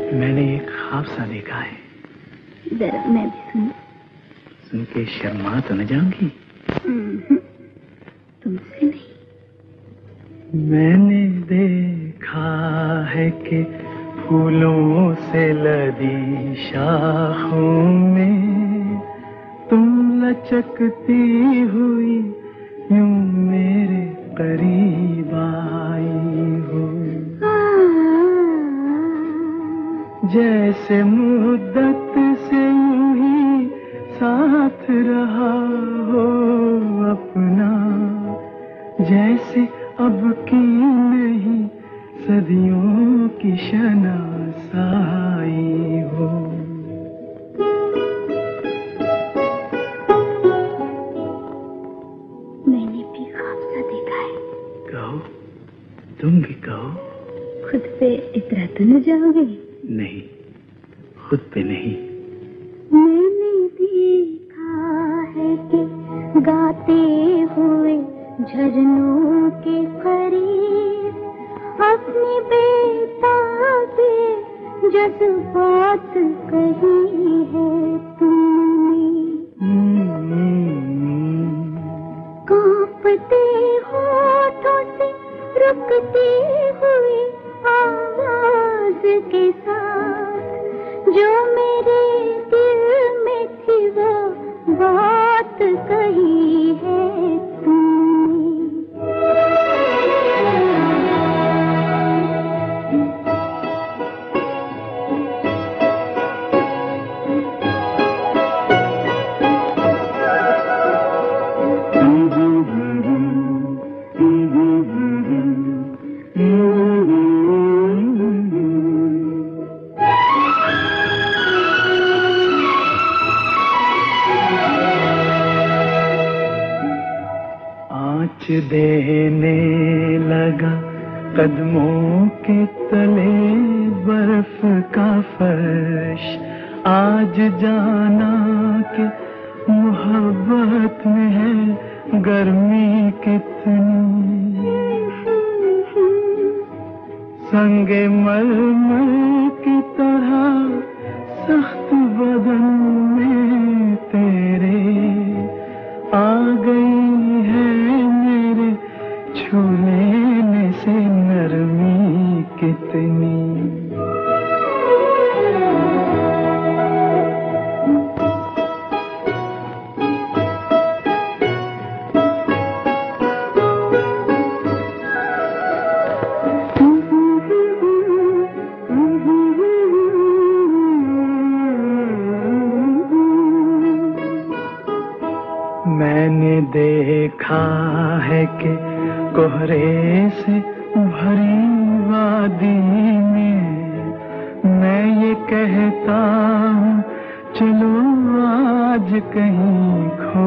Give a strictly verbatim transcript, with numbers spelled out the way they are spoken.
मैंने एक ख्वाब सा देखा है। जरा मैं भी सुन। सुन के शर्मा तो न जाऊंगी? तुमसे नहीं। मैंने देखा है कि फूलों से लदी शाखों में तुम लचकती हुई यूं मेरे करीब आई हो, जैसे मुद्दत से यूं ही साथ रहा हो अपना, जैसे अब की नहीं सदियों की शनासाई हो। मैंने भी ख्वाब सा देखा है। कहो, तुम भी कहो। खुद पे इतरा तो न जाओगे? नहीं, खुद पे नहीं। मैंने देखा है कि गाते हुए झरनों के करीब अपनी बेताबी जज्बात कही है तुमने। कांपते होठों से रुकती हुई आवाज के साथ जो मेरे दिल में थी वो बात कही है देने लगा कदमों के तले बर्फ का फर्श, आज जाना कि मोहब्बत में है गर्मी कितनी। संगे मलमल की तरह सख्त बदन में तेरे आ गई है मेरे छू लेने से नरमी कितनी। मैंने देखा है कि कोहरे से भरी वादी में मैं ये कहता हूँ चलो आज कहीं खो